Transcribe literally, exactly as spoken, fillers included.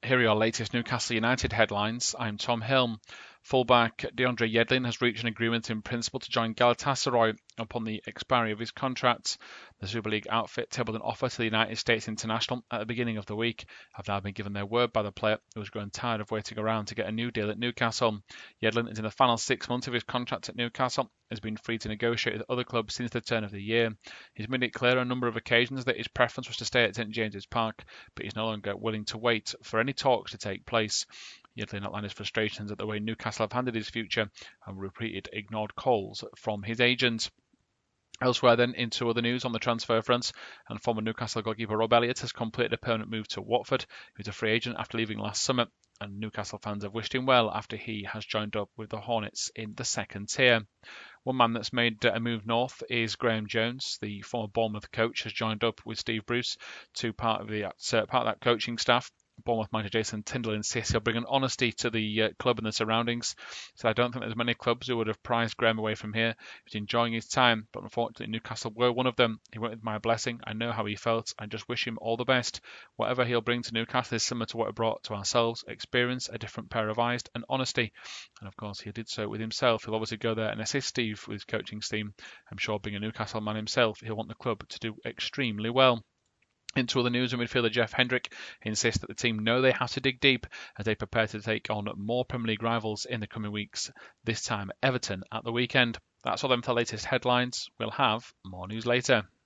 Here are your latest Newcastle United headlines. I'm Tom Hill. Fullback DeAndre Yedlin has reached an agreement in principle to join Galatasaray upon the expiry of his contract. The Super League outfit tabled an offer to the United States international at the beginning of the week. Have now been given their word by the player, who has grown tired of waiting around to get a new deal at Newcastle. Yedlin is in the final six months of his contract at Newcastle. Has been free to negotiate with other clubs since the turn of the year. He's made it clear on a number of occasions that his preference was to stay at St James's Park, but he's no longer willing to wait for any talks to take place. Yedlin outlined his frustrations at the way Newcastle have handled his future and repeated ignored calls from his agent. Elsewhere then, into other news on the transfer front, and former Newcastle goalkeeper Rob Elliott has completed a permanent move to Watford. He was a free agent after leaving last summer, and Newcastle fans have wished him well after he has joined up with the Hornets in the second tier. One man that's made a move north is Graham Jones. The former Bournemouth coach has joined up with Steve Bruce to part of the uh, part of that coaching staff. Bournemouth manager Jason Tindall insists he'll bring an honesty to the uh, club and the surroundings. So I don't think there's many clubs who would have prized Graham away from here. He's enjoying his time, but unfortunately Newcastle were one of them. He went with my blessing. I know how he felt. I just wish him all the best. Whatever he'll bring to Newcastle is similar to what he brought to ourselves: experience, a different pair of eyes, and honesty. And of course, he did so with himself. He'll obviously go there and assist Steve with his coaching team. I'm sure, being a Newcastle man himself, he'll want the club to do extremely well. Into other news, and midfielder Jeff Hendrick insists that the team know they have to dig deep as they prepare to take on more Premier League rivals in the coming weeks, this time Everton at the weekend. That's all them for the latest headlines. We'll have more news later.